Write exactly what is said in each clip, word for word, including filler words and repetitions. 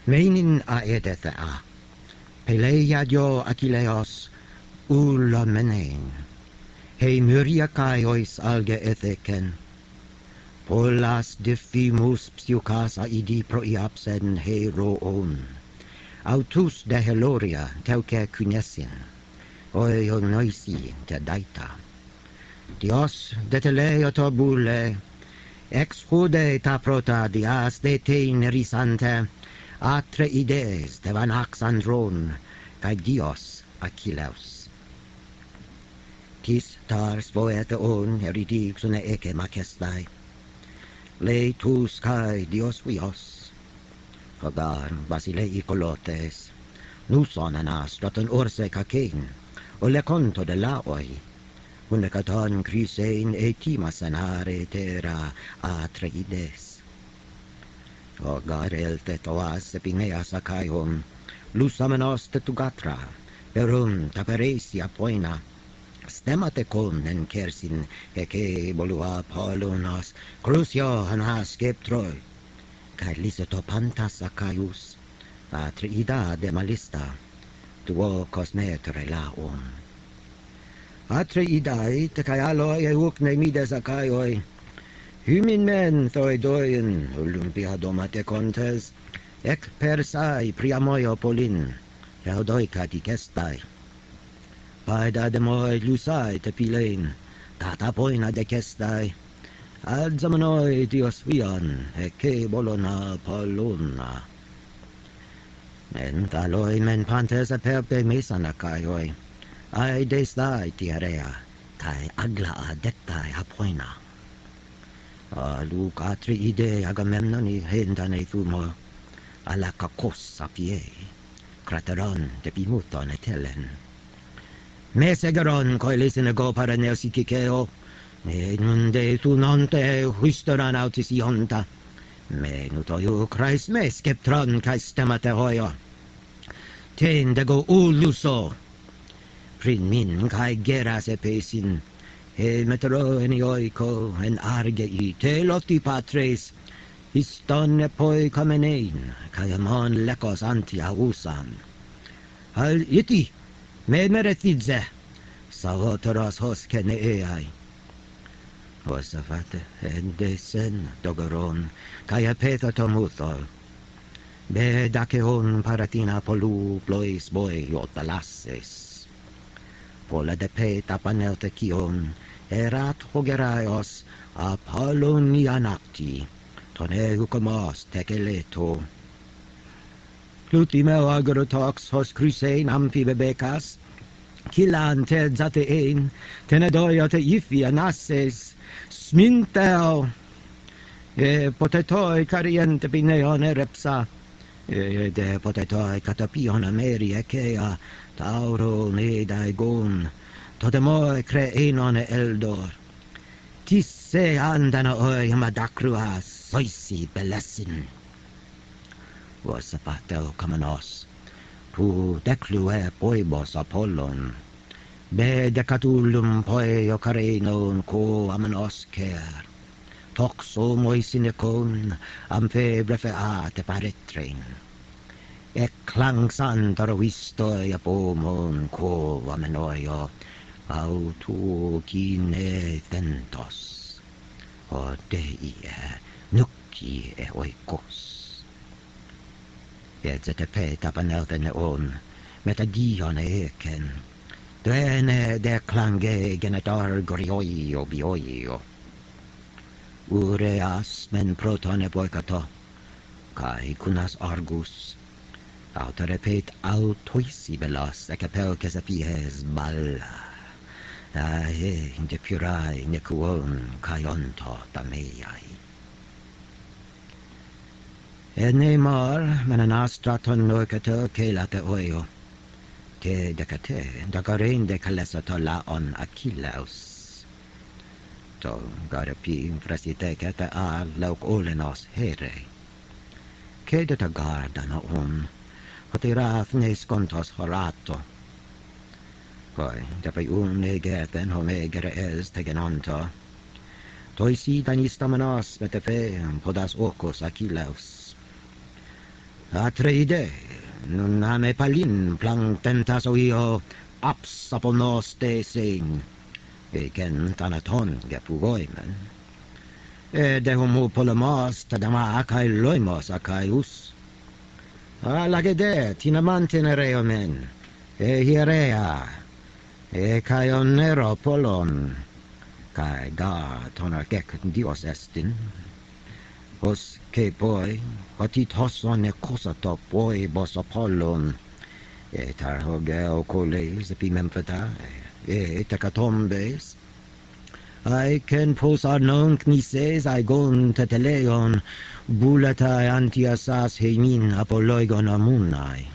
Meinin a edetha a. Peleia dio Achilleos ulla menein. Hei myria kai ois alge etheken. Pollas diffimus psiukas aidi proiapsen hei roon. Autus de Heloria teuke cunesin. Oi noisi te daita. Dios de teleoto bulle. Ex hude ta prota dias de te nerisante. Atre idees de vanax andron. Kai Dios Achilleus. Tis tars voete on eridix une eke majestai. Le tus kai Dios vios. Hogar basilei colotes. Nuson anas doton orse kakein. O le conto de laoi. Une caton crisein etimas anare terra atreides. Hogar elte toas epineas acaion. Lusamenos te tugatra. Perum taperesia poina. Stemate con en kersin eke bolua polunas. Crucio anas skeptroi. Kai liseto pantas acaius. Atreida de malista. Tuo cosmetre laum. Atreidai te kai aloi euk nemides acaioi. Hymin men thoi doin olympiadomate contes. Ec persai priamoio polin. Eudoica dicestai. Paida de moi lusai te pilein. Tata poina decestai. Ad zamanoi dios vian, eke bolona poluna. Men taloi men pantes a perpe mesanacaioi. Ai destai tiarea, kai agla a dectai apoina. A luc atri ide Agamemnoni hendane thumo. Ala kakos a pie. Crateron de pimuton etelen. Mesegeron coilisine go para neosikikeo. Me nunde tu nonte huisteran autis ionta. Me nutoiu Christ me skeptron kai stemate hoio. Ten de go uluso. Prin min kai geras epesin. He metero en oiko en argei te loti patres. Histon e poi kamenein kai amon lekos anti ausam. Al iti me meretidze. Savotoros hoskene eai. Osafate endesen dogoron kai apetha tomuthol. Be dakeon paratina polu plois boi otalasses. Pola de peta panelte kion erat hogeraios Apollonianacti ton eukomos tekeleto. Plutimeo agrotox hos crusein amphibebecas Kilan te zatein tenedoio te ifia nasses sminteo e potetoi cariente pineon erepsa e de potetoi catapion ameri ekea tauro nedaigon todemoi creenon eldor tisse andana oi madacrua soisi belesin Vosapateo kamanos tu declue poibos Apollon be decatulum poi ocarenon co amanos cer toxo moisinecon ampe brefeate paretrin e clang santarovistoi apomon co amenoio autu kine tentos o dei nuki e oikos et te peta panelten on metagion eken Dene de clange genetar gorioio bioio. Ureas men protone boicato, kai cunas argus, autorepet autoisibelos ecapelces apies balla. Ae de purai necuon kai onto tameiai. Enemar menanastraton nocato celate oio. Te decate, dagarein de calesato laon Achilleus. To garapi frasitecete a lauk olenos here. Cedeta gardana on, hotirath nes contos horato. Poi, depe un negeten homegere es tegenonto. Toi si danistamenos metefe podas ocos Achilleus. Atreide, nun ame palin plang tentaso io apsaponos te sein, eken tanaton gepugoimen. E de homo polemos tadama akai loimos akaius. Alagede tinamantenere men, e hierea, e caion nero polon, cae ga tonargec dios estin. Os che poi, otit hoson e cosato poi bos apollon, e tar hogeo coles epimempheta, e tecatombes, ai ken pos arnon knises aigon teteleon, bulatae antiasas heimin apoloigon amunai.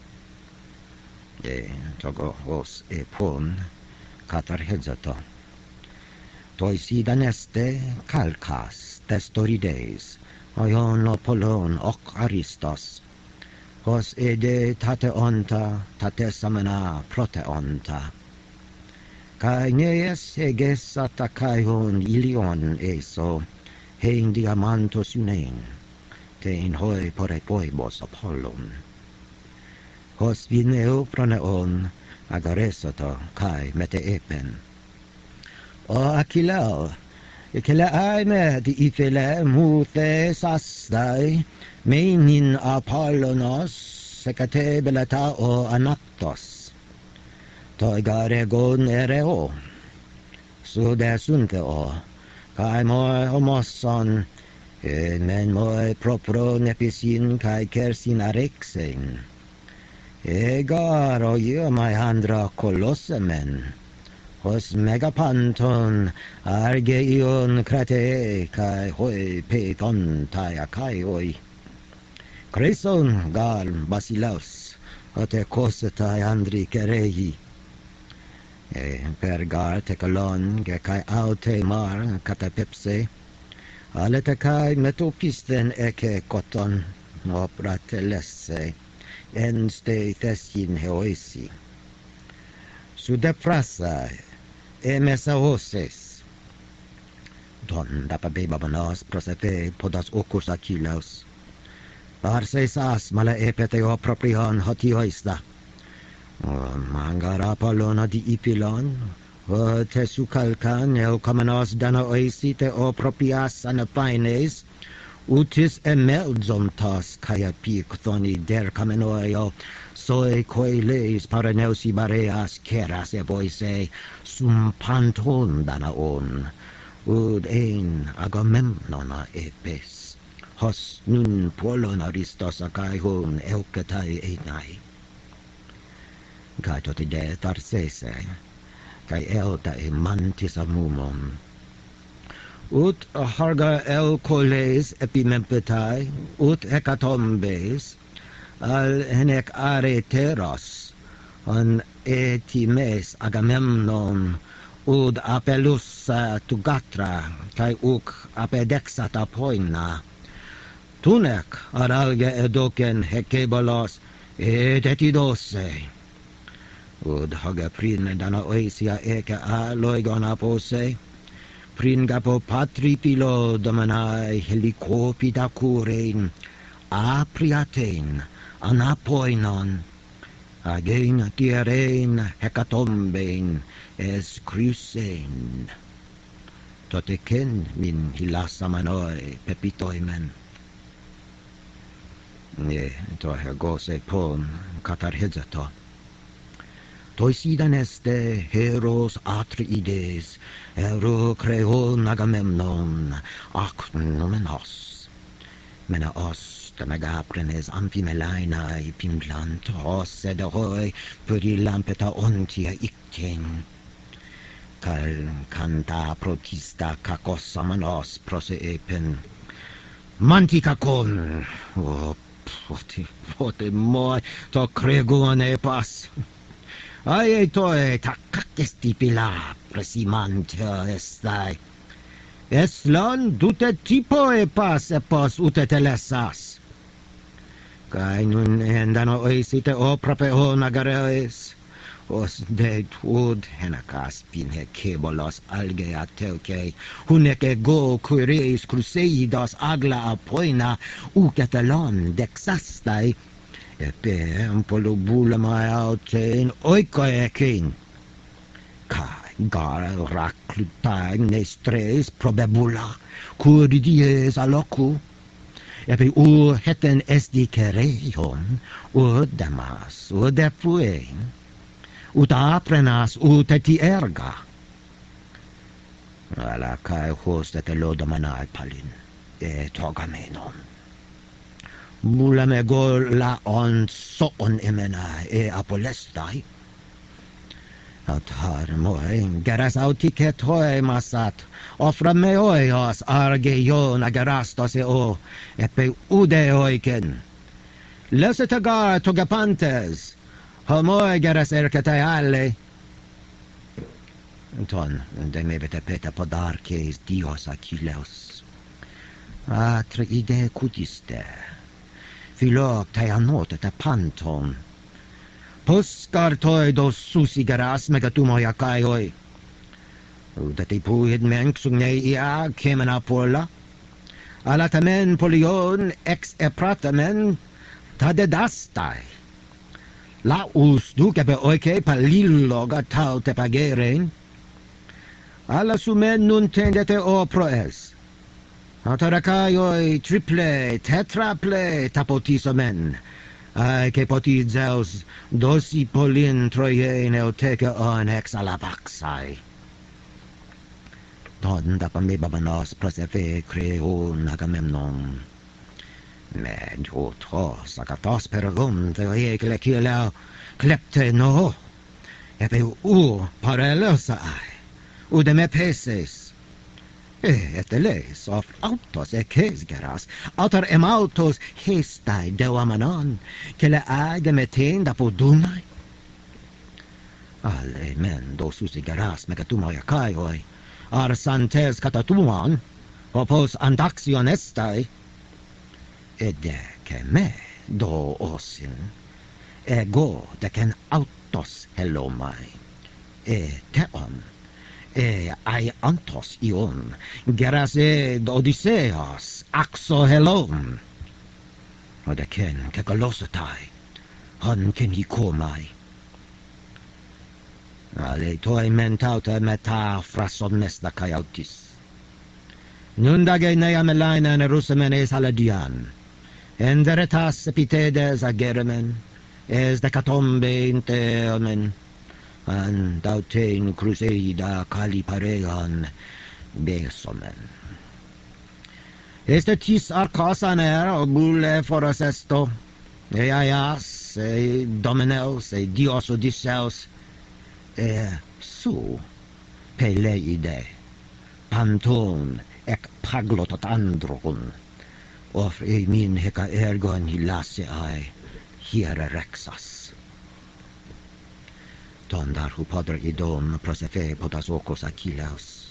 E togo os e pon katarhezato. Toi sidaneste kalkas testorides, aion Apollon ok Aristos, os ede tate onta, tate samana proteonta. Kai nees eges atakaion ilion eso, hein diamantos unein, tein hoi pore poibos Apollon. Hos vineo proneon agaresoto kai mete epen. O akilao, ikele aime di ifele muthe sastai, meinin Apollonos sekate belata o anaptos. Toigare gon ereo, sude sunte o, kai moi homosson, e men moi propro nepisin kai kersin arexen. Egar o io mai andra colossemen, hos megapanton argeion crate kai hoi peton taia kai oi. Creson gal basilaus, ote cosetai andri kerei. E per gar tecalon ge kai aute mar catapepse, alete kai metopisten eke koton opratelesse, en ste thesin heoisi. Sudeprasa e mesaoses. Don dapabe babanos prosepe podas ocus aquilaus. Parses as mala epeteo proprion hotioista. Mangar Apollona di ipilon, o te sucalcan eo kamenos dana oisi te o propias anapaines, utis emelzontas caia picthoni der kamenoio, soe coiles paraneusi bareas keras e voise, sum panton danaon, ud ein Agamemnona epes, hos nun polon Aristos acaihon eucetai einai. Kai totide tarsese, kai elta e mantis amumon. Ut harga el coles epimempetai, ut hecatombes, al henec areteros, on etimes Agamemnon, ud apelussa tugatra, kai uc apedexat apoina. Tunec aralge edocen hecebolos et etidose. Ud haga prin dana oisia eke a loigon apose, prin gapo patripilo domanai helicopida curein, apriatein, anapoinon, agein tierein hecatombein, es crusein. Toteken min hilasamanoi pepitoimen. Ne, tohe gose pon katarhezato. Toisidan este heros Atreides, ero creon Agamemnon, ac nomenos. Mena os te megaprenes amphimelainae pimplant os edehoi puri lampeta ontia icten. Cal canta protista cacos amanos proseepen. Manticacon, o pote, pote moi, to cregon epas. Ae toe tacacesti pila presimantio estai. Eslon dute tipo epas epos ute telesas. Kai nun endano oisite o propeon agareis. os de tuod henakas pin he kebolos alge atelke, huneke go cureis crusados agla apoina, uketalon dexastai, epe ampolo bulamai autein oikoekin. Kai gar raklutai nestres probebula, curdies aloku, epi u heten esti kereion, u damas, u depuein, ut aprenas ut eti erga. Ala kai host et lodomanai palin, e togamenon. Mulame go la on soon emena e apolestai. At har moi geras autiket hoi masat, offra me oios argeion agerastos e o, epe ude oiken. Lesetagar togapantes, homoi geras erkete alle. Ton, de me vete peta podarches dios Achilleus. Atre ide cutiste, filok te anote te panton, Puskar toi dos susigaras megatumoja kaioi. Udati puid menksung ia kemen apolla. Alatamen polion ex epratamen tadedastai. La us duke pe oike palilloga tau te pagerein. Alla sumen nun tendete o proes. Atarakaioi triple, tetraple tapotisomen. Ai che poti Zeus dosi polin troie neoteca on ex alabaxai. Don da me babanos prosefe creon Agamemnon. Med otros agatos pergum te ecle kileo klepte no. Epe u parelosa ai. Udeme peses. E et leis of autos e kesgeras, autor em autos hestai deuamanon, que le age meteen da podunai. Ale men dos usigeras megatumoi acaioi, ar santes catatuan, opos andaxion estai, ede que me do osin, ego decen autos helomai, e teon, e ai antos ion, geras ed Odysseos, axo helon. Odecen que colosotai, hon ken hi comai. Ale toi mentauta meta frasomnes da caiautis. Nundage nea melaina ne rusemenes aladian, enderetas epitedes ageremen, es decatombe inteomen, an dautein cruseida caliparean besomen. Este tis arcasan er obule foras esto, e aias, e domineus, e dios Odysseus, e su peleide, panton ec paglotot andron, offre min heca ergon hilasse ai, hiere rexas. Tondar hu padre idom prosefe potas okos Achilleus.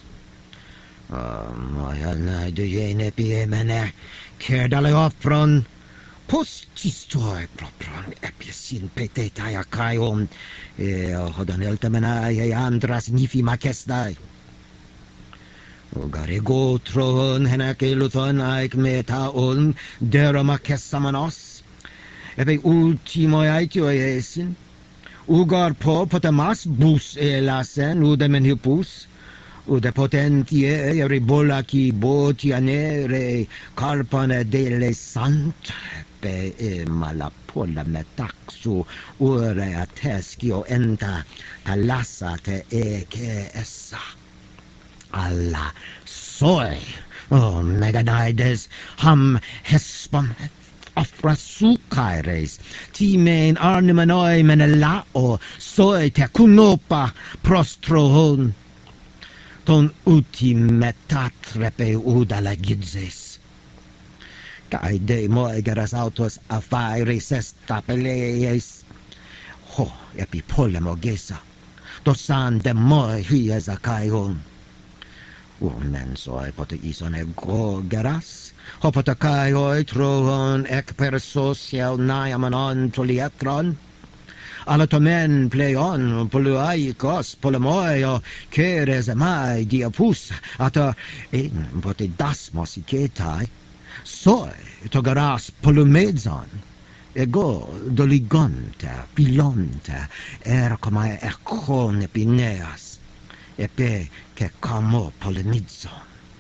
Moja näide jene piemene, kerdale offron, postistoi propron epiesin petetai acaion, e hodan eltemenai e andras nifi macestai. Ugare gotron henake luthon aik metaon derama kessamanos, ebe ultimo aitio esin, Ugar po potamas bus elasen udemen hippus, ude potentie ribola ki botianere carpane delle santepe e malapola metaxu ure ateschio enta palassate e che essa. Alla soi, oh meganaides, ham hespam Afra sucaires, timen arnimanoi menelao, soi te cunopa prostrohon, ton uti metatrepe udala gidzes. Cae de moegeras autos afaires estapeleis, ho epi polemo gesa, dosan de moi hies acaion. Umen soi pote ison ego geras, Hopotacaioi troon ec per social naiamanon tolietron, alatomen pleon poluaikos polomoio keres mai diapus ata in pote dasmos iketai soi togaras polumedzon ego doligonte pilonte er come ercone pineas epe che camo polemizon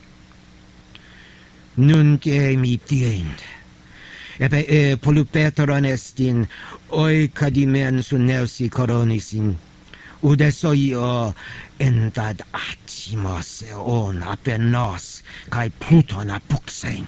nun che mi tiend epe e polupeteron estin oi cadimen sunelsi coronisin udesoio entad atimos eon apenos kai pluton apuxein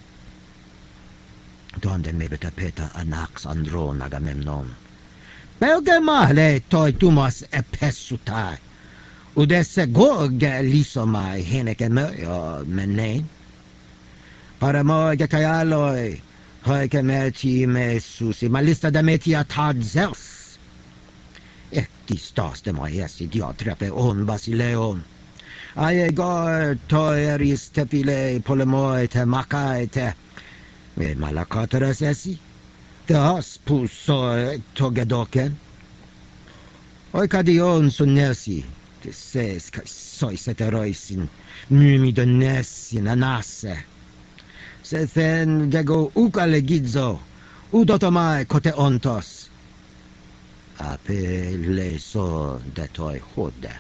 donde me betapeta anax andron agamemnon belgemale toi tumas epesutai udesse goge lisomai heneke o menen para mo gakayaloi hoi che meti me susi ma lista da meti a tad zeus e ti stas de moi es idiotre on basileon ae go toeris tepile polemoi te macai te e malacoteres esi te has puso togedoken oi cadion sunesi te ses kai sois eteroisin mumido nessin anasse se then dego ukalegizo udotomai kote ontos ape leso de toi hode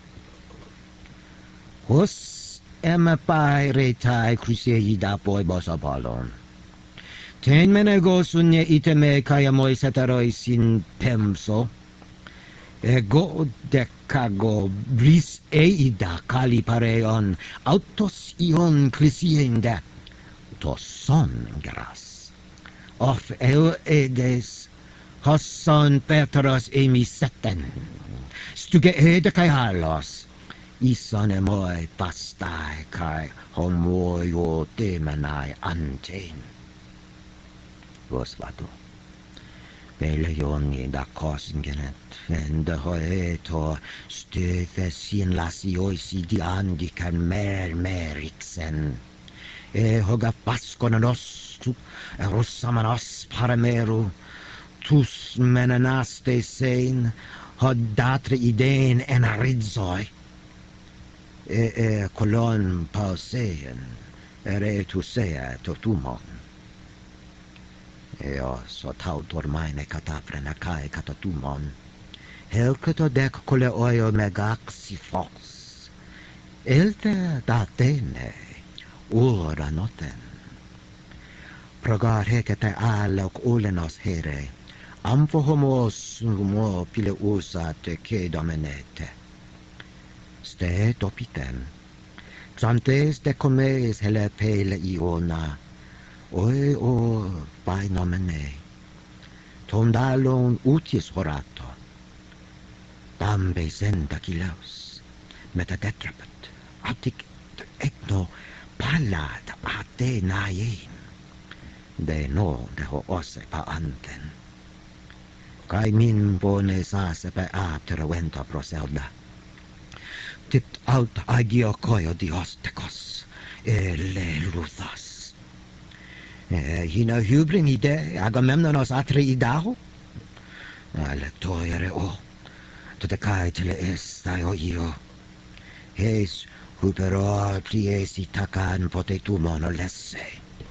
hos ema pai retai cruseida poi bosapalon ten menego sunye iteme kayamoi seteroisin pemso ego decago bris eida cali pareon autos ion clisiende to son gras of eo edes hosson petros emi setten stuge ede kai halos ison emoi pastai kai homoio temenai anten vos vato Bele joni da kosingenet ende hoeto stöfe sin lasioisi di andikan mer meriksen e hoga paskonanos tu rossamanos parameru tus menenaste sein hodatre ideen enaridzoi e e kolon pauseien ere tu sea totumon eo so tau dormaine katafrena kai katatumon helketo dek kole oio megaxi fos elte datene ora noten progar hekete alok ulenos here amfo homos mo pile usate ke domenete ste topiten Trantes de comes hele pele iona oi o pai nomene tondalon utis horato dambe senda kilos metatetrapet atik etno palad ate naien de no de ho ose pa anten kai min bone sa se pe aptera venta proselda tit out agio koio diostekos ele luthas Eh, hina hybrin ide Agamemnonos atre idaho ale toiere o to de kai tele estai o io hes hupero priesi takan potetumon lesse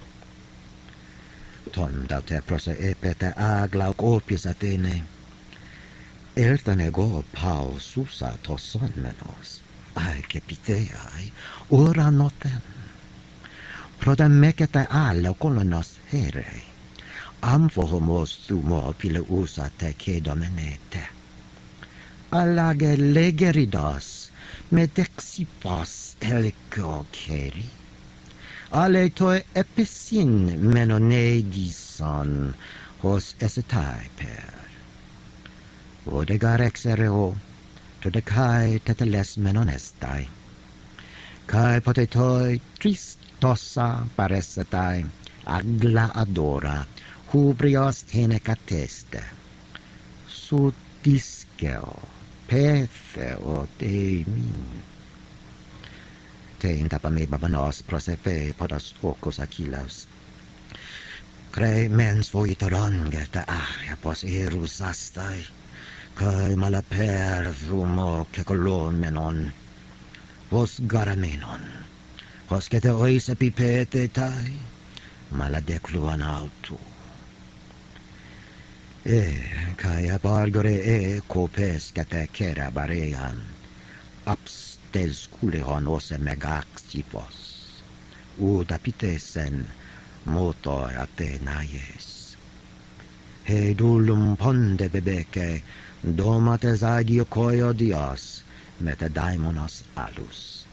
ton da te prose epete aglau opis atene eltane go pau susa to son menos ai che piteai ora noten Proda mekete alle kolonos here. Amfo homos sumo pile usate ke domenete. Allage legeridos me dexipos elko keri. Ale toi episin menonegison hos esetai per. Odegar exereo, to de kai teteles menonestai. Kai potetoi trist Tossa paresetai agla adora hubrios tenecateste su diskeo petheo de min te intapame babanos prosepe podas focus aquilaus cre mens voitoron geta aria pos erus astai kai malaper rumo kekolomenon, vos garamenon, vos kete oise pipete tai, maladekluan autu. E kai abargore e kopes kete kera barean, abstes kulehon ose megaxipos, udapitesen moto Atenaies. He dulum ponde bebeke, domates adio koio dios, mete daimonos alus.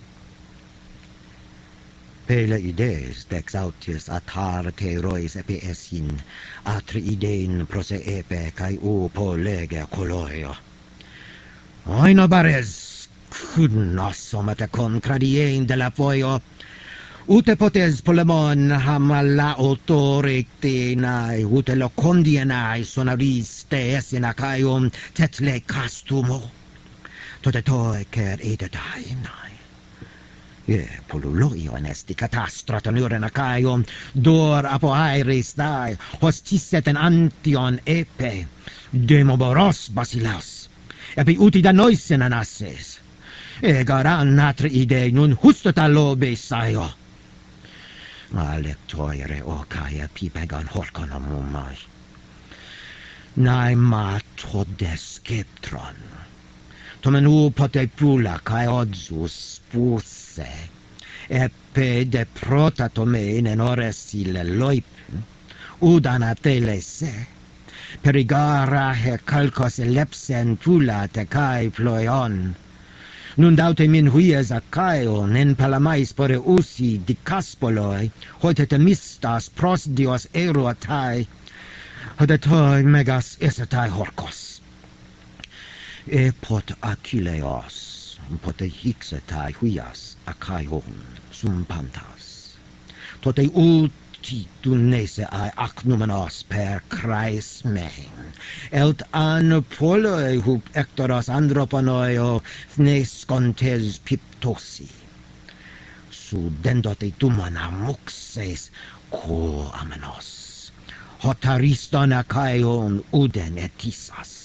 Pele idees dexautius atar terois epi esin, atri idein prose epe kai u polege coloio. Oino bares, cudnos omate contradien de la foio, ute potes polemon hamala autorictenae, ute locondienae sonariste esina caium tetle castumo, tote toe cer edadainae. E poluloio anesti catastroton urena caium, dor apo aeris dae, hostisset en antion epe, demoboros basilaus, epi uti da noisen anasses, egaran natri idei nun hustota lobe saio. Ma lectoire o caia pipegan horcona mumai. Nai ma todes skeptron. Tomen u pote pula cae odzus spuse, epe de prota tomen en ores ile loip, udana telese, perigara he calcos elepsen pula te cae ploion, nun daute min huies a caio, nen palamais pore usi di caspoloi, hoite te mistas pros dios eruatai, hodetoi megas esatai horcos. E pot acileos, pote hixetai huias a caion sum pantas. Tote uti dunese ai acnumenos per crais mein, elt an poloi hup ectoros androponoio fnescontes piptosi. Sudendote tumana muxes co amenos, hotariston acaion uden etisas.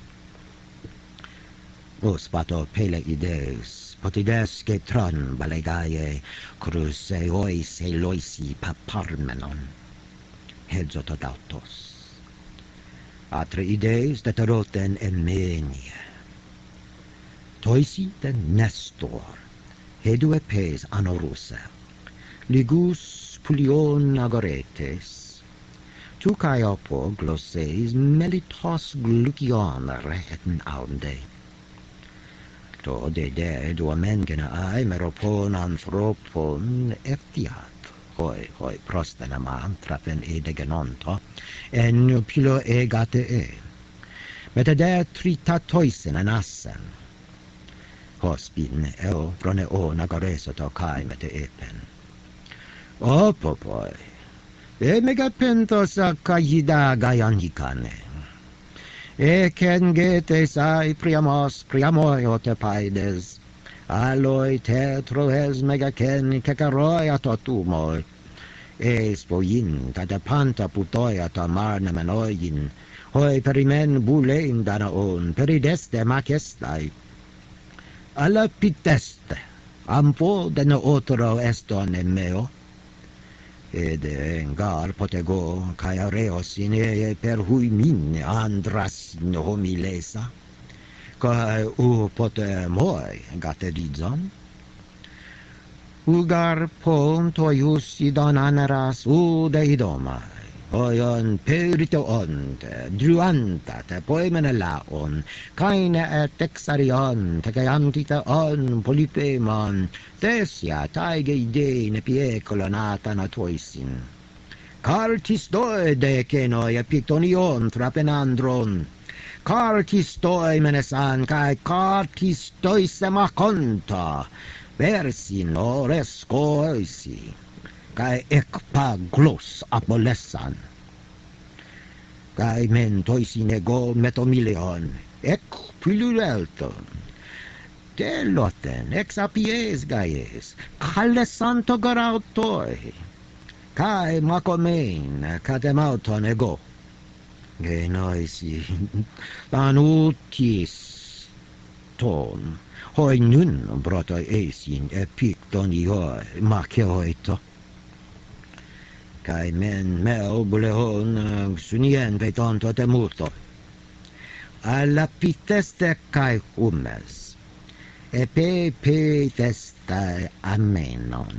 Os pato pele ideus, potides getron balegaie, cruce ois eloisi paparmenon, hedzotodautos. Atre ideus deteroten emenie. Toisiten Nestor, hedu epes anorusa, ligus pulion agoretes, tu cae opo glosses melitos glucion rehen aunde. To de de duamengena ai meropon anthropon eftiat, hoi hoi prostenama antrapen edegenonto, en pilo egate e. Mete de tritatoisen anassen. Hospin eo prone o nagoresoto kai mete epen. Opo poi, e megapentos a cayida gayanicane. E ken getes ai priamos priamoi te paides, aloi tetroes mega ken kekaroi atotumoi, es poin tada panta putoi atamar nemenoin, hoi perimen bulein danaon, perideste macestai, alla piteste, ampo dene otro eston emeo, ed engar potego cae areos in ee per hui min andras in homilesa, cae u pote moi gaterizon. Ugar pont oius idon aneras u de idomai, oion perito onte, druanta te poemene laon, caine et exarion, te caeantite on polipemon, tesia taige ideine pie colonata natoisin. Cartis doe de cenoi epictonion trapenandron, cartis doe menesan, cae cartis doise maconta, versin ores coisi, cae ecpa glos apolesan. Cae mentoisin ego metomilion, ec pilulelton, teloten, ex apies gaies, calesanto garautoi, cae macomein, catemauton ego. Genoisi, dan utis ton, hoi nun brota esin epicton ioi maceoito. Kai men meo bulehon sunien petonto temuto. Alla piteste kai humes, epe pe testa amenon.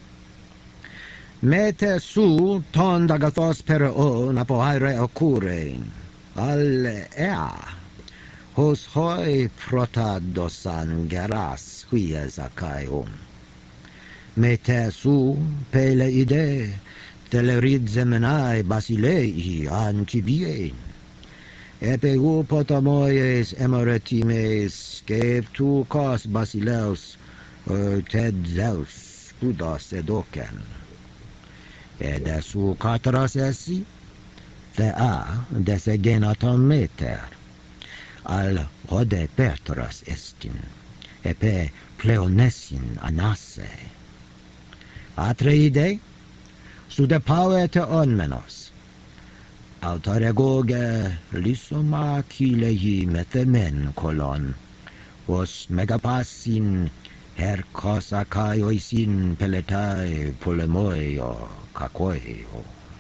Mete su ton dagathos per o napoaire occure, al ea, hos hoi protadosan geras huies acaeum. Mete su pele ide, teleridzemenae basilei antibien, epe upotamoies emoretimes, skeptucos basileus, ted zeus, kudos edocen. Ed su catras essi, thea dese genaton meter, al hode petras estin, epe pleonesin anasse. Atreide, sude pauete onmenos, autaregoge lysoma kilei methemen kolon, os megapassin herkos akaioisin peletai polemoio kakoio.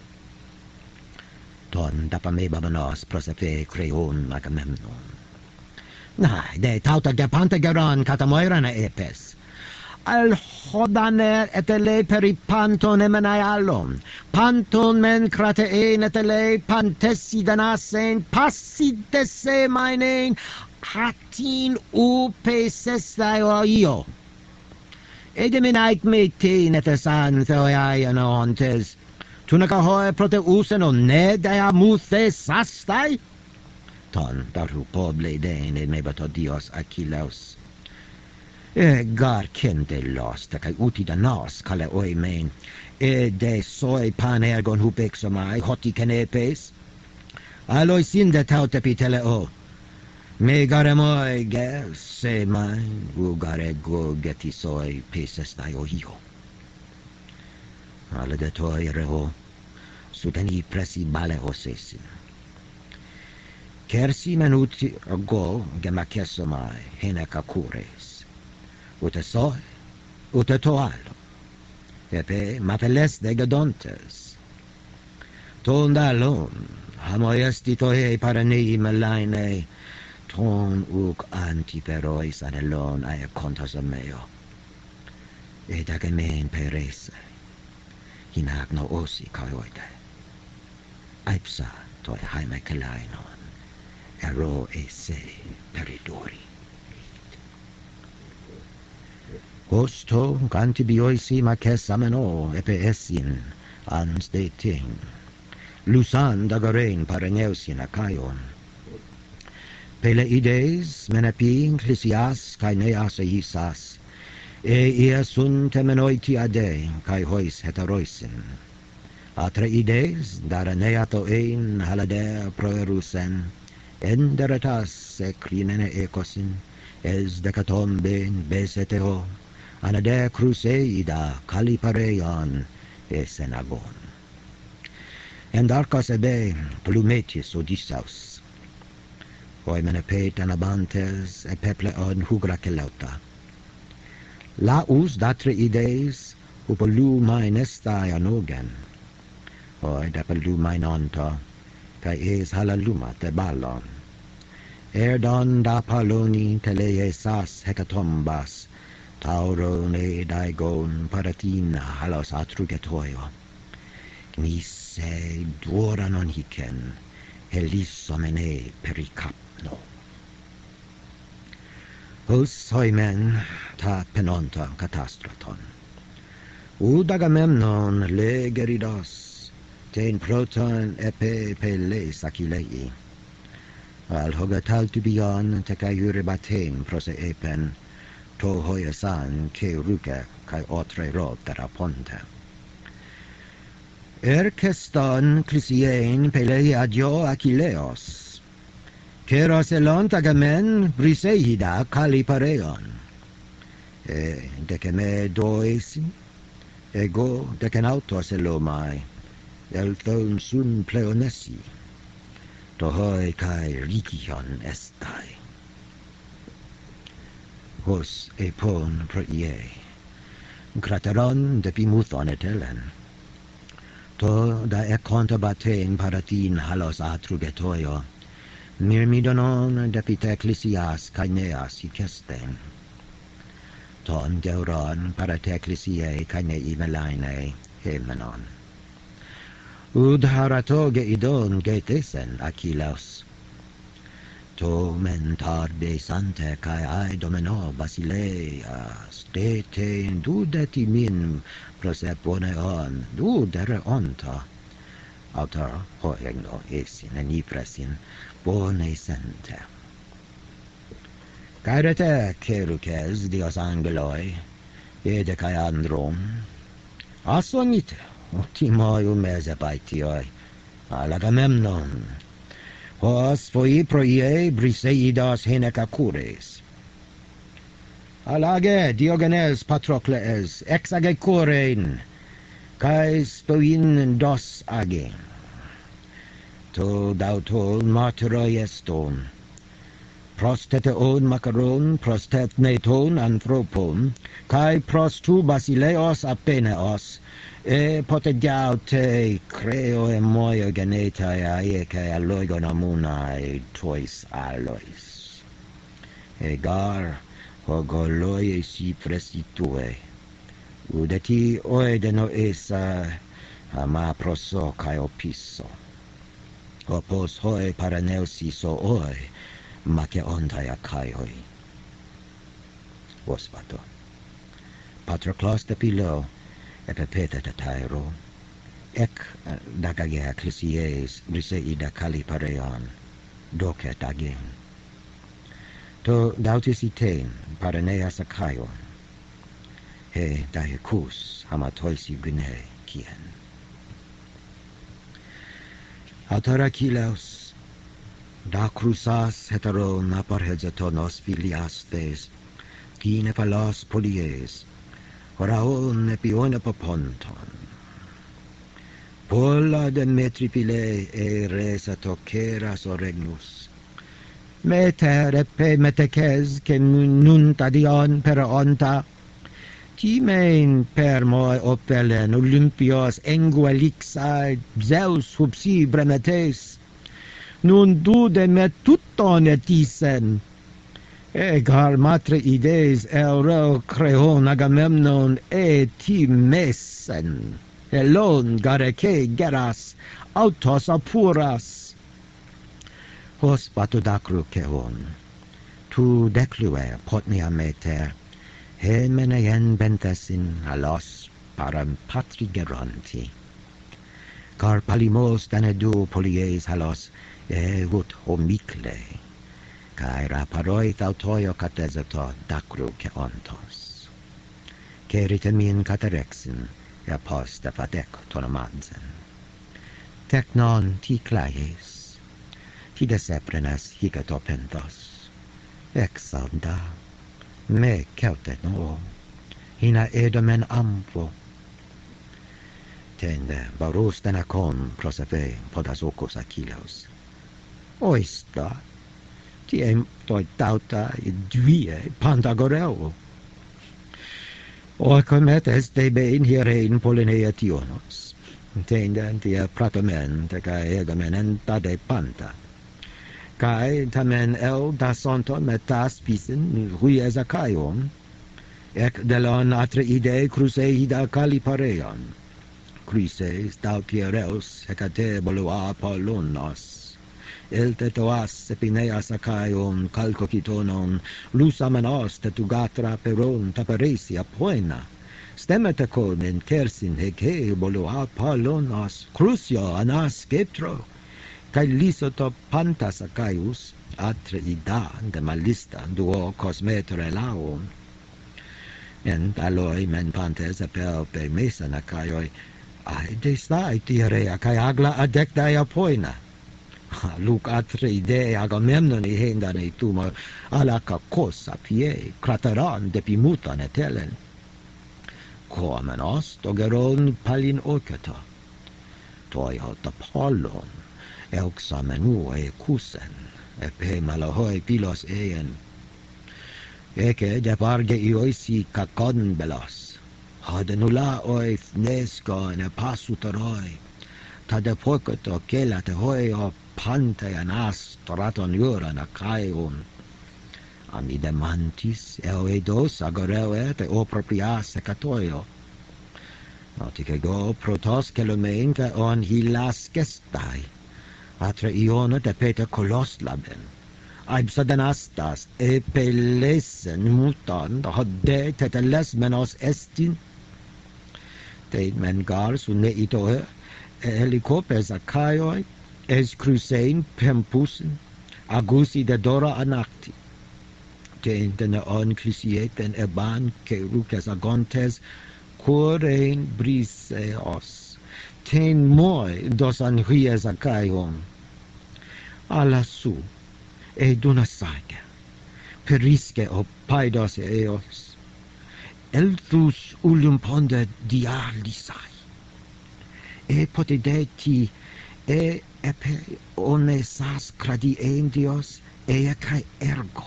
Ton dapame babanos prosepe creon agamemnon. Nai, de tauta gepante geron katamoirana epes. Al hodane etele peri panton emenai allon, panton men kratein etele pantesi danasen, passidese mainen, hatin upe sestai o io. Edemin aik metin etesan theoi anontes, tunaca hoe prote usen o ne dea muthe sastai? Ton daru poble den e mebato dios Achilleus. E gar kente lost, kai utida nos kale oi men, e de soi pan ergon hupexomai, hoti kenepes, aloi sinde taute pitele o. Me gare moi ge se mai, u gare go geti soi peses dai o io. Ale de toi reho, sudeni presi bale osesin. Kersi menuti go gemakeso mai, hene kakures. Ute soi, ute toalo, epe mateles de gadontes. Tondalon, hamoiesti toe paranei melaine, ton uk antiperois anelon ae contas meo. Et agemen perese, hinag no osi caioide. Aipsa toi haime kelainon, ero e se peridori. Hosto cantibioisi maces ameno epe essin ans de ting. Lusan dagarein pareneusin acaion. Peleides menepin clisias kai neas eisas, e ia sunt temenoiti ade kai hois heteroisin. Atreides daraneato ein halade proerusen, enderetas se crinene ecosin, es decatomben beseteo, anade cruseida calipareion e senagon. Endarcas ebe plumetis Odysseus, hoi menepet anabantes e pepleon hugra celauta. Laus datreides upolu main estai anogen, hoi depelu main onto, kai es halaluma te ballon. Erdon da paloni teleesas hecatombas, tauron e daigon paratina halos atrugetoio. Nise duoranon hicen, elisomene pericapno. Hos hoimen ta penonta catastroton. Ud Agamemnon legeridos, ten proton epe peles Achillei. Al hogatal tubion te caiure batem prose epen, to hoiasan ke ruke kai otre rod dera ponte. Erceston clisien pelei adio Achilleos, keros elont Agamen briseida calipareon, e deceme doesi, ego decenautos elomai, el thon sun pleonesi, to hoi kai rikion estai. Hos epon pro ie, krateron de pimuthon etelen. To da e contabaten paratin halos atrugetoio, myrmidonon depite ecclesias kaineas ikesten. Ton deuron parate ecclesiae kaine imelaine hemenon. Ud harato geidon getesen Achilleus. To mentar de sante kai ai domino Basilea stete dudeti min proseponeon dudere onta. Autor hoegno esin en ipresin bone sente. Caerete ceruces dios angeloi, ede cae androm, asonite, timoi umese paetioi, alagamemnon, hos foi pro ie briseidas heneca cures. Alage Diogenes Patrocles, exage curein, cae spoin dos age. To dauto martyroi eston, prosteteon macaron, prostetneton anthropon, cae pros tu basileos apeneos, e potediaute creo e moio genetae aecae aloigon amunae tois alois. Egar hogoloi si prestitue, udeti oedeno esa ama proso cae opiso. Opos hoi paraneusiso oi, mace ontai acaioi. Vospato. Patroclos de Pilo, epepete de Tairo, ec dagagea ecclesiaes briseida calipareon, docet agem. To dautis iten paraneas acaion, he daecus amatoisi gune cien. Autor Achilleus, da crusas heteron aparhezetonos filiastes, kine palos polies, horaon epione poponton. Pola de metripile e resa toceras oregnus. Meter epe meteces que nunta dion per onta, timein per moi opelen Olympios enguelixae Zeus hupsi bremetes, nun dude me tutton etisen, egar matre ides euro creon Agamemnon e timesen, elon garece geras, autos apuras. Hos batudacru ceon, tu declue potnia meter, hemeneien bentesin alos param patri geronti. Car palimos danedu polies halos eut homicle, cae raparoi thautoio catezato dacru ceontos. Ceritemin caterexin, e post fadec tonomansen. Tecnon ti claes, ti deseprenas higatopentos, exalda, me ceutet no, hina edomen amplo. Tende varus denacon prosepe podas ocus Achilleus. Oista, tiem toi tauta idvie Pantagoreo. Oicomet est debein hierein Polynea tionos, tende tia pratomen tecae egomen enta de Panta, cae tamen el dasonton metas pisin ruies acaion, ec delon atre ide cruseida calipareon, crises dautiereus hecate bolua Apollonos, elte toas epineas acaion calcocitonon, lusamenos tetugatra peron taperesia poena, stemmetecon in tersin hece bolua Apollonos, crucio anas sceptro, cae lisoto pantas acaius, atre ida de malista duo cosmetere laon. Ent aloi men pantes apel per mesan acaioi, ai destai tirea cae agla adectae apoina. Luc atre idee Agamemnon ihendane tumo ala cacos a pie, crateran depimutan etelen. Comenos togeron palin oceta, toi hot Apollon, Euxamenu e kusen, e pe malahoi pilos eien. Eke de parge ioisi kakon belos. Hadenula oi fneskoin e pasutoroi. Tade pokoto kela te hoi o pante anas toraton juran a kaiun. Ami demantis eo eidos agoreo et e oproprias e katoio. Notike go protos kelomeinke on hilas gestai. Atre ione de pete koloslaben. Aibsadanastas e pelesen mutan hodde teteles menos estin. Tein mengar sunne itoe helikopes akaioi es crucein pempusen agusi de dora anacti. Tein dene on crisieten eban ke ruces agontes corein briseos. Tein moi dos anhuies akaion. Ala su. E duna saga, perisce o paidos eos, elthus ullum ponde dialisai, e potideti e epe onesas gradiendios ea cae ergo.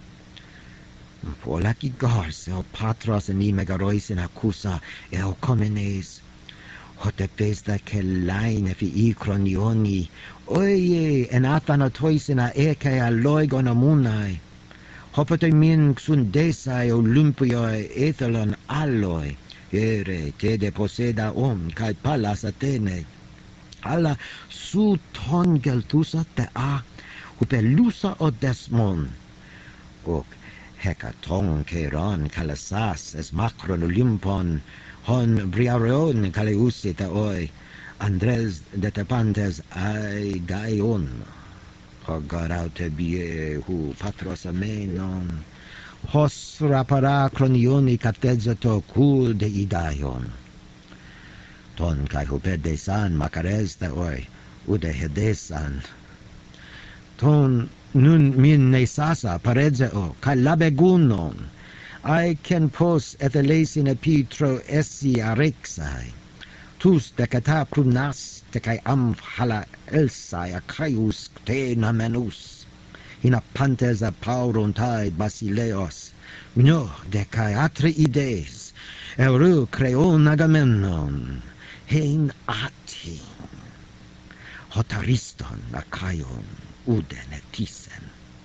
Polaki gars eo patros en imegarois in accusa eo comenes, hote pesta che laine fi icronioni, oie en athanatoisina eke aloigon amunai, hopote min xundesai olympioi ethelon alloi, ere te de poseda om, cae palas Atene, alla su tongeltusa te a, hupelusa o desmon, hoc hecaton ceron calasas es macron Olympon, hon briareon caleusit oi, Andres de Tepantes ai gaion, hogaraute bie hu patros amenon, hos rapara cronioni catezato cul de idaion. Ton cae hupedesan macareste oi, ude hedesan. Ton nun min nesasa parezeo, cae labegunon, ai cen pos ethelesin epitro essi arexai, tus decata prunas decae amhala elsai acaius tena menus, in apantes a paurontai basileos, no decae atre ides, eru creon Agamemnon, hein atin, hotariston acaion uden etisen.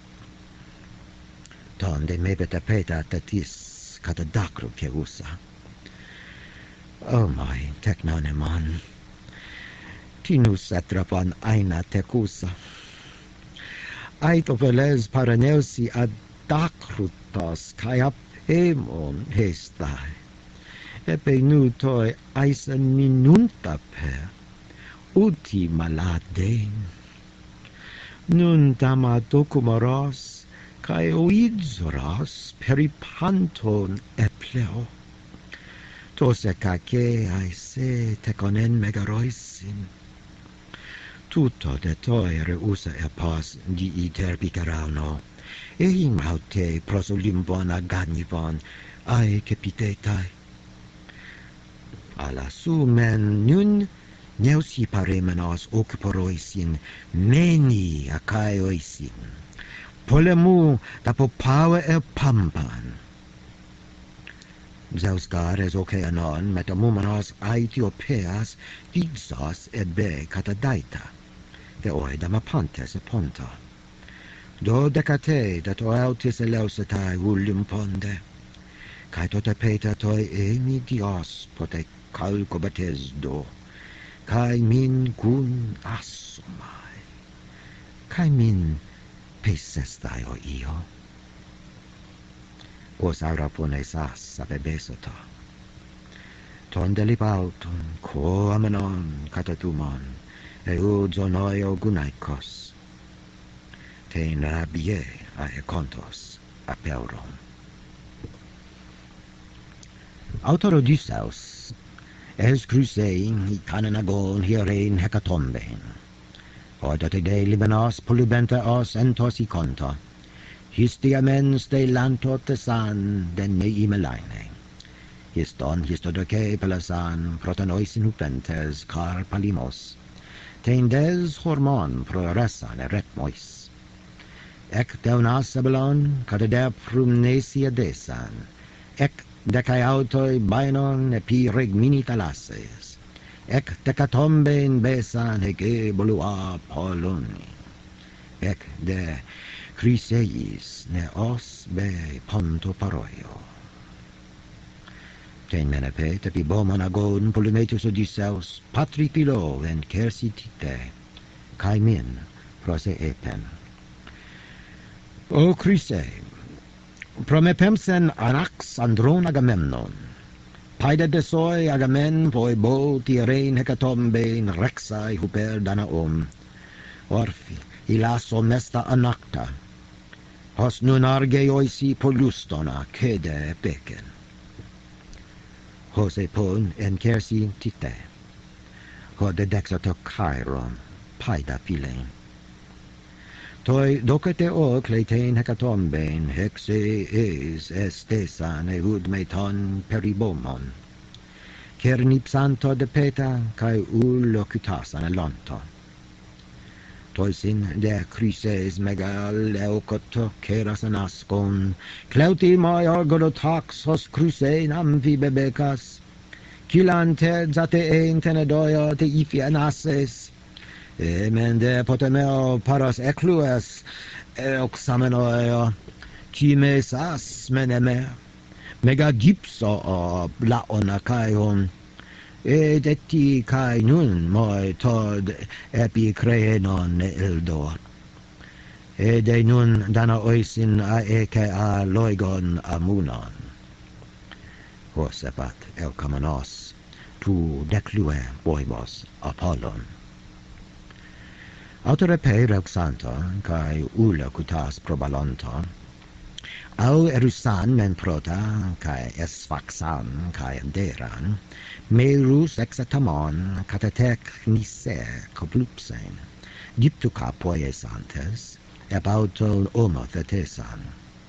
Donde mebet apeta tetis cata dacro piegusa. O mai technonemon, tinus atrapon aina tecusa. Aito veles paraneusi ad dacrutos cae apemon hestai. Epe nutoi aisen minunta per, uti maladen. Nun dama documoros, cae oidzoros peripanton epleo. Tose cace aise teconen megaroisin. Tutto de toire usa e pos di iter picarano, e in haute pros Olympon aganivon, ai capitetai. Ala su men nun neusi paremenos occuporoisin meni acaioisin. Polemu dapo paue e pampan. Zeus gares oceanon metamumenos Aethiopeas dixos e be catadaita, de oedam apantes e ponta. Do decate dat oautis eleusetai ullium ponde, cae tot apeta toi emi dios pote calcobates do, cae min cun assumai, cae min pesestai o io. Os arapones as abebesota. Ton delipauton, co amenon catatumon, e udzon oio gunaikos. Tein rabie ae contos apeuron. Autor Odysseus, es crucein icanagon hierein hecatombein. Oedate de libenos polubente os entos iconta, histia mens de lanto tesan de neimelaine. Histon histodoce pelasan protanois inupentes car palimos, Tendes hormon proresan eret mois. Ec deunas abelon, cadeder prumnesia desan, ec decae autoi bainon epi regmini thalasses, ec decatomben besan hege bolua poloni, ec de Chryseis ne os be ponto paroio. Ten menepe tepi bomon agon Polymetus Odysseus patri philo en Cercitite, cae min prose epen. O Chryse, promepemsen anax andron Agamemnon, paida desoi Agamen voi bo tirein hecatombein rexae huper Danaum, orfi ilas omesta anacta, hos nun arge oisi polustona cede pecen. Hose pon en Cercitite, hode dexato Chiron, paida philein. Toi docete o cletein hecatombein hexe eis estesan eud meton peribomon, cernipsanto de peta cae ullocutasan elonto. Toisin de Chryses megal leucoto ceras anascon, cleuti moi orgodotax hos Chrysein amphibebecas, cilante zate ein tenedoio te ifi anasses, emen de potemeo paros eclues eoxamenoio, cimesas meneme, mega gypso o blaona caion, ed eti cae nun moi tod epi creenon ildo, ed e nun dana oisin a eke a loigon amunon. Hosepat eucamenos, tu declue boibos Apollon. Autere pe reuxanto, cae ulla cutas probalonto, au erusan men prota, cae esfaxan, cae enderan, merus exatamon, catatec nise coplupsen, diptuca poiesantes, eb auto homo thetesan.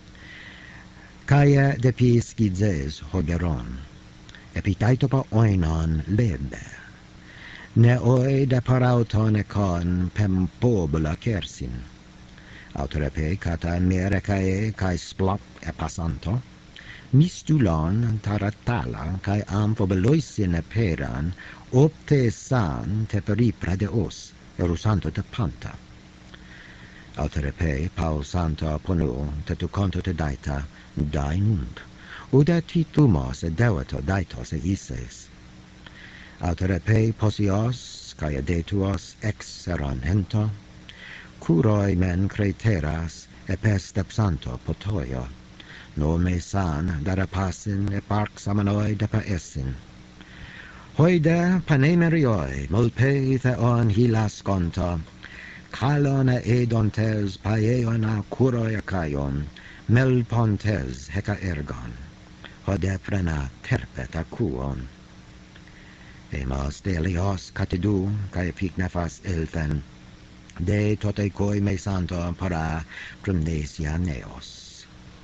Cae depi schizes hogeron, epitaitopa oinon lebe, ne oi de parauton econ pempobula cersin, autorepe cata merecae cae splop e passanto, mistulon taratala cae amphobeloisin eperan opte san te peripra de os, erusanto te panta. Autorepe pausanto ponu te tu conto te daita dainunt, ude titumos e devato daitos e ises. Autorepe posios cae detuos ex eran hento, curoi men creteras e pestepsanto potoio, nome san darapasin e parx amanoi depa essin. Hoide panemerioi mulpe theon hilas conto, calon e edontes paeona curoi acaion, melpontes heca ergon, hode frena terpet acuon. Emos delios catidu cae pignefas elfen, de tote coi me santo para promnesia neos.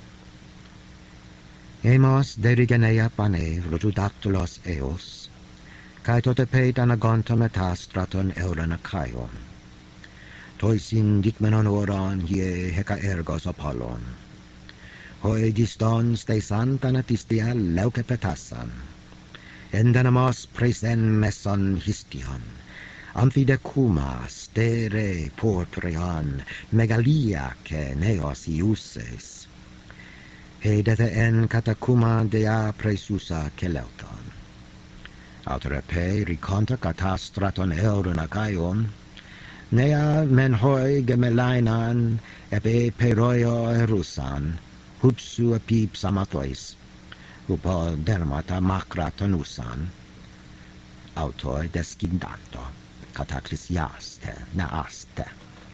Emos derigenea pane rotudactylos eos, cae tote peit anagonta metastraton euren acaion. Toisin dicmenon oron hie heca ergos Apollon. Hoi distons de santa natistia leuce petassan, endenamos presen meson histion, amphidecuma stere portreon megaliace neos iuses, edete en catacuma dea presusa celeuton. Autorepe riconta catastraton euron acaion, nea men hoi gemelainan epe peroio erusan, hupsu epip samatois, upo dermata macraton usan, autoi descindanto, cataclisiaste naaste.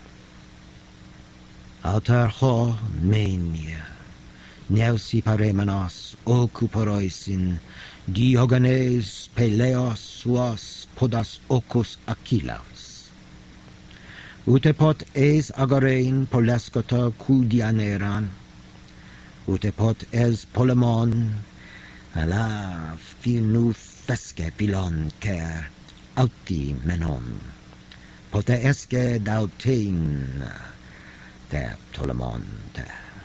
Alter ho menia, neusi paremenos ocuporoisin, Diogenes Peleos suos podas ocus Achillas. Ute pot eis agorein polescota cudianeran, ute pot es Polemon, ala finu fesce pilon cer auti menon, pote esce dautin de Ptolemonte.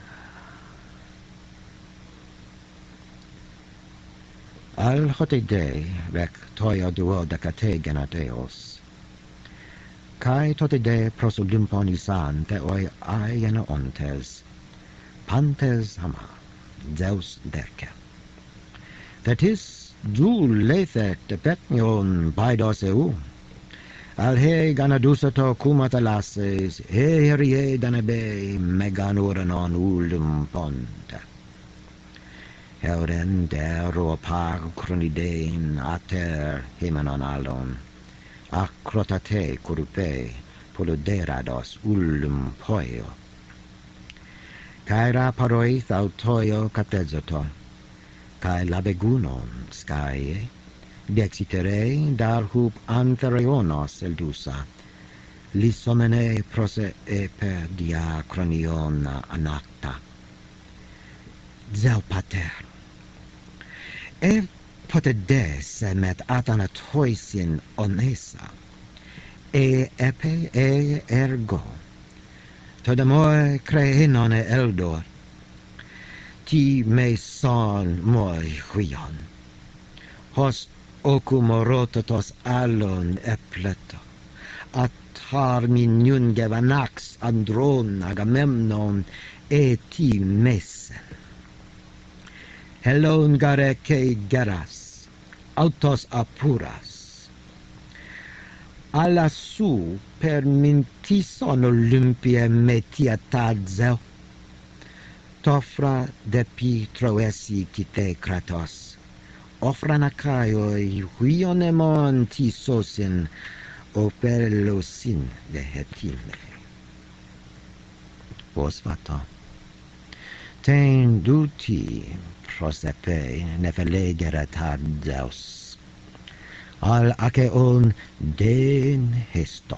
Al hotide rec toio duodeca genateos, cae totide pros Olymponisan theoi aena ontes, pantes hama, Zeus derce. Thetis du lethet de petnion baidos eu, al he ganadusato cumatalases, he herie danebe meganuranon ullum ponte. Euren dero par cronidein ater hemenon alon, acrotate curupe poluderados ullum poio. Caera paroi thautoio catezoto, cae labegunon scaie, dexitere dar hup anthereonos eldusa, lisomene prose eper diacronion anacta. Zeu pater, e potedes met athanatoisin onesa, e epe e ergo, todamoe creenone eldor, ti me son moi huion, hos ocumorototos alon epleto, atar miniun gevanax andron agamemnon e ti mesen. Helon gare que geras, autos apuras. Alla su per mintison Olympia metia tadzeo, tofra de pi troesi kite kratos, ofran acaioi huionemon tisosin opelosin de hetime. Vos vato, ten duti prosepe nefelegere tadzos, al aceon den hesto.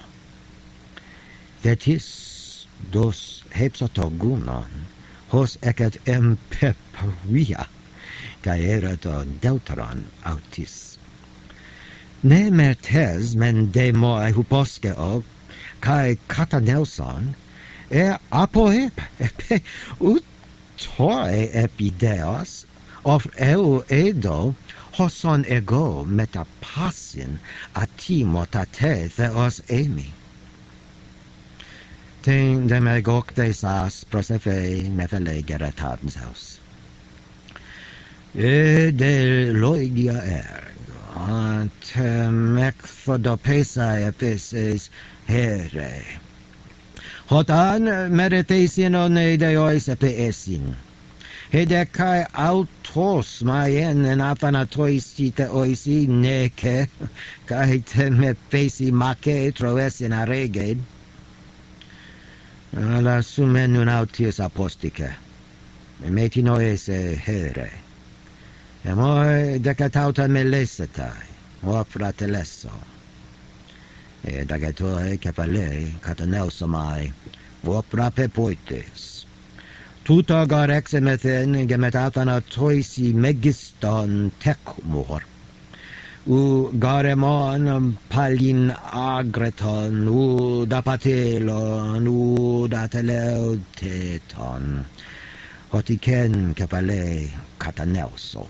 Thetis dos hepsatogunon, hos ecet empepvia, caerato deuteron autis. Ne mertes men demoe huposceo, cae catanelson, e apoep, epe ut toi epideos, of eu edo, hoson ego metapasin atimotate theos emi. Ten demegoctes as prosefe nefelegere tadzos. E de loigia ergo, at mecthodopesa epises here. Hotan meritesin oneideois epeesin. Hedecae autos maien en athanatoisi te oisi nece, cae te me pesi mace troesin areged. Ala sumen un autius apostice, metinoese here. Emoe decatauta melesetae, opra teleso. E dagetoe cepale catanelsomai, opra pepoites. Tuta gar exemethen gemetathanatoisi megiston tecmor, u garemon palin agreton, u dapatelon, u dateleuteton, hoticen cepale catanelso.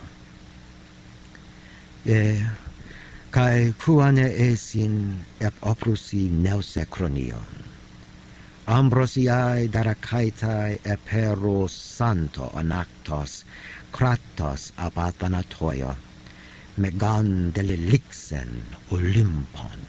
E cae cuane esin ep oprusi neusecronion. Ambrosiae daracaetae eperos santo anactos, kratos ab athanatoio, megan delilixen Olympon.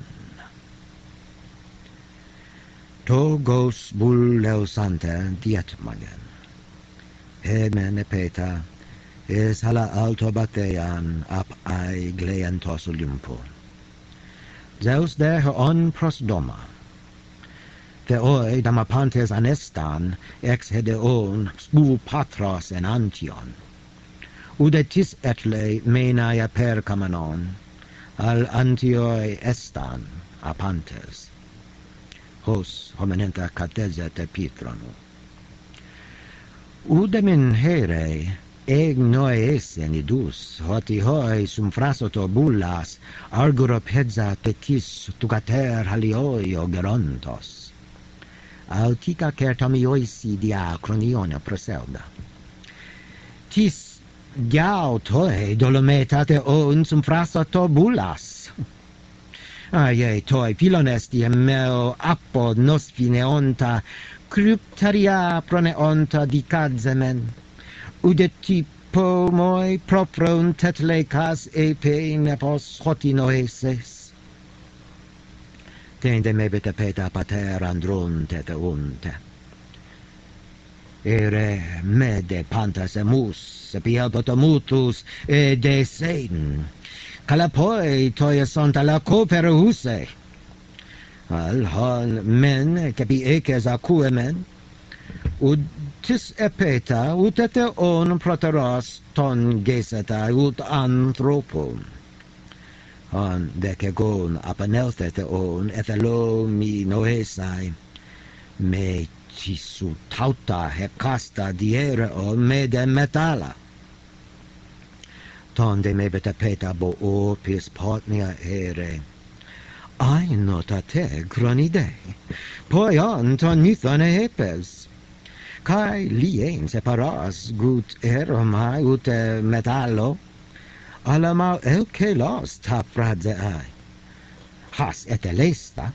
Togos bulleusante dietmagen, hemen epeta, es hala alto batean ab ae gleantos Olympo. Zeus dehe on pros doma, theoi damapantes anestan ex hedeon spu patros en antion. Udetis etle menae per camanon, al antioi estan apantes. Hos hominenta catezet epithronu. Udemin here eg noesen idus, hoti hoi sum frasoto bullas, arguro pedza petis tugater halioio gerontos. Autica certamioisi diacroniona proseuda. Tis diau toi dolometate on sum frasoto bullas. Aie toi pilonesti meo apod nos fineonta, cryptaria proneonta dicadzemen, udeti po moi propron tetlecas epe nepos hotinoeses. Tende mebete peta pater andron tete unte. Ere mede pantas emus, epielpotomutus, e de sein. Calapoi toia santa la copere huse. Al hon men, capi eces acuemen, ud tis epeta, ut ete on proteros ton geseta, ut anthropum. On decegon apanelthete on, ethelo mi noesai, me tisu tauta hecasta diere on mede metala. Tonde mebeta peta bo opis potnia ere. Ai nota te gronide, poi on ton nithone hepes. Kai lien separas gut eromai ut metallo, alamau elke los tapradze ai. Has etelesta.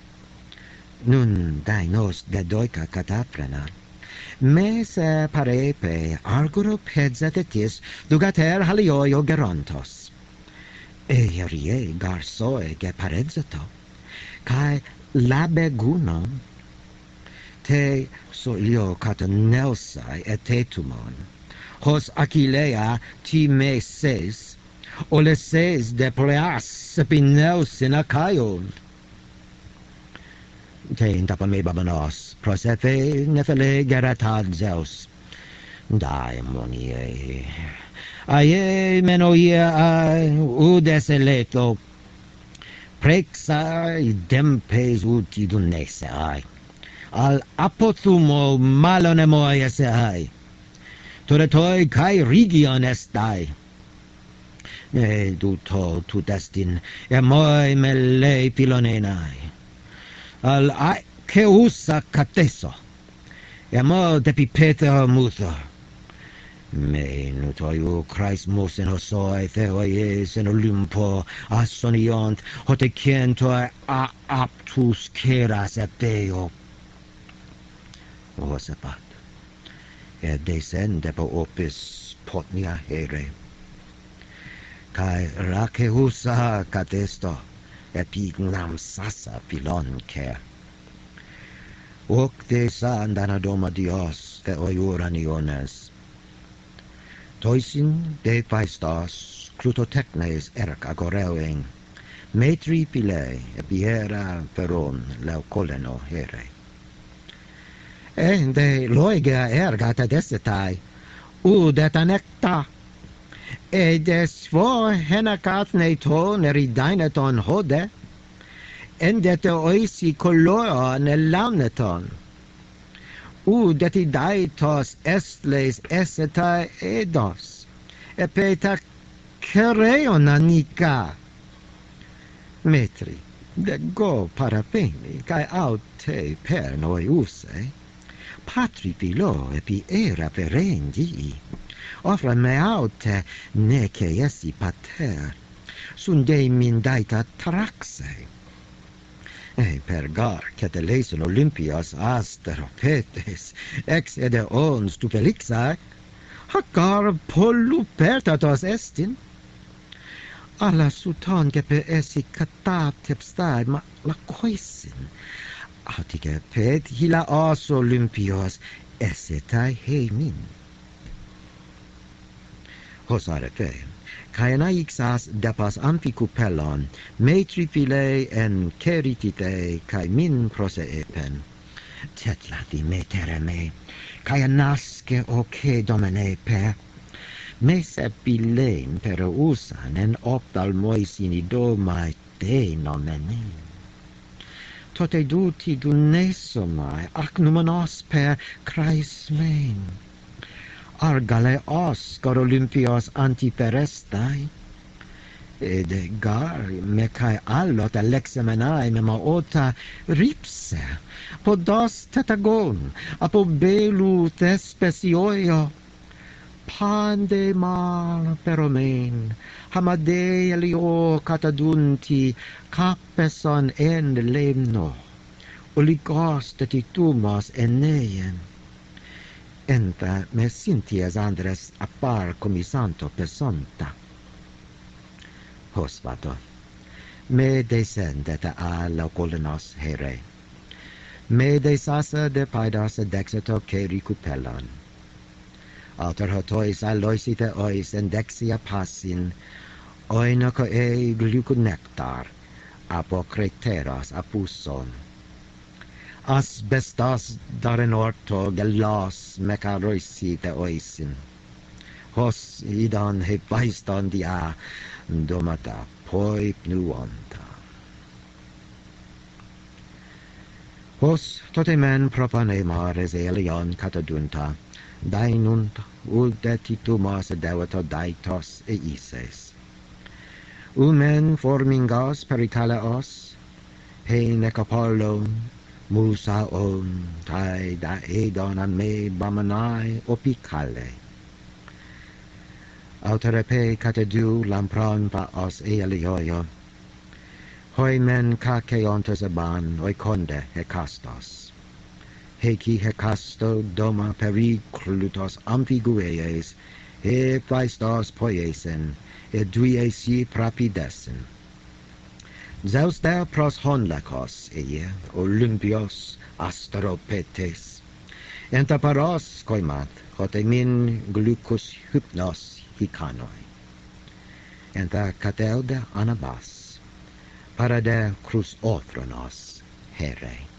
Nun dainos gedoica cataprena. Me se parepe arguro pedzetetis dugater halioio gerontos. Erie garsoe ge paredzeto, cae labeguno, te solio catanelsai etetumon, hos Achillea ti me ses, ole ses de pleas sepinels in Achaion. Te intapa me babanos, prosefe nefele geratad Zeus, daimonie. Aie menoia ai udeseleto, prexai dempes uti dunese ai, al apothumo malonemoiese ai, toretoi kai region estai. E duto tu destin, e moi me lei pilonenai, al ae usa cateso, e mo depipeta mutho. Me nutoiu Christ mos en hosoi theoies en Olympo asoniont hote cientoi a aptus ceras epeo. Osepat, e descende po opis potnia here, cae racehusa catesto, epignam sasa pilon cer. Oc de sa andana doma Dios theoiuraniones, Toisin de paistos clutotechnes erc agoreueng, metri pile epiera peron leucoleno here. E de loiga ergata desetai, ud et anecta, e des vo henacat neton eridaineton hode, endete oisi color nel launeton. Ud et idaitos estles eseta edos, epeta cereon anica. Metri, de go parapeni, cae aute per noi use, patri filo epi era perendi, offra me aute nece esi pater, sunde min daita traxe. E per gar cateleison Olympias asteropetes, ex ede on stupelixae, hacar pollupertatos estin. Alla suton gepe esi catatepstai, ma la coisin, autice pet hila os Olympios esetai heimin. Hosare fe, caenaixas depas ampicupelon, metri file en ceritite, cae min proseepen. Tetlati metere me, cae nasce oce domine per, me se bilen per usan en optalmoisini domai de nomenin. Tote duti dunesomai ac numenos per Christ men. argaleos cor Olympios antiperestai, ed gar me kai allot alexamenai me maota ripse, podos tetagon, apo belu thespesioio, pande mal peromen, hamade elio catadunti, capeson en lemno, oligos tetitumos eneien. Enta me sinties Andres appar commisanto personta. Hosvato, me descendet a laucolinos here. Me desasa de paidas dexeto que recupellan. Alter hotois aloisite ois endexia passin, oinoco e gluconectar, apocreteros apuson. Asbestos daren orto gelos mecaroisite oisin. Hos idon hepaiston dia domata poi pnuonta. Hos totemen proponemars elion catadunta, dainunt ultetitumos devato daitos eises. Umen formingos pericaleos, he necapollon, musaon, tai da edon a me bamanai opicale. Auterepe catadu lampron pa os eilioio, hoi men caceontos aban oiconde hecastos. Heci hecasto doma periclutos amphiguees, he phaistos poiesen, et duiesi prapidesen. Zeus der pros honlekos eie, Olympios asteropetes, entaparos coimat, hote min glucus hypnos hicanoi. Enta cateude anabas, para de crus othronos here.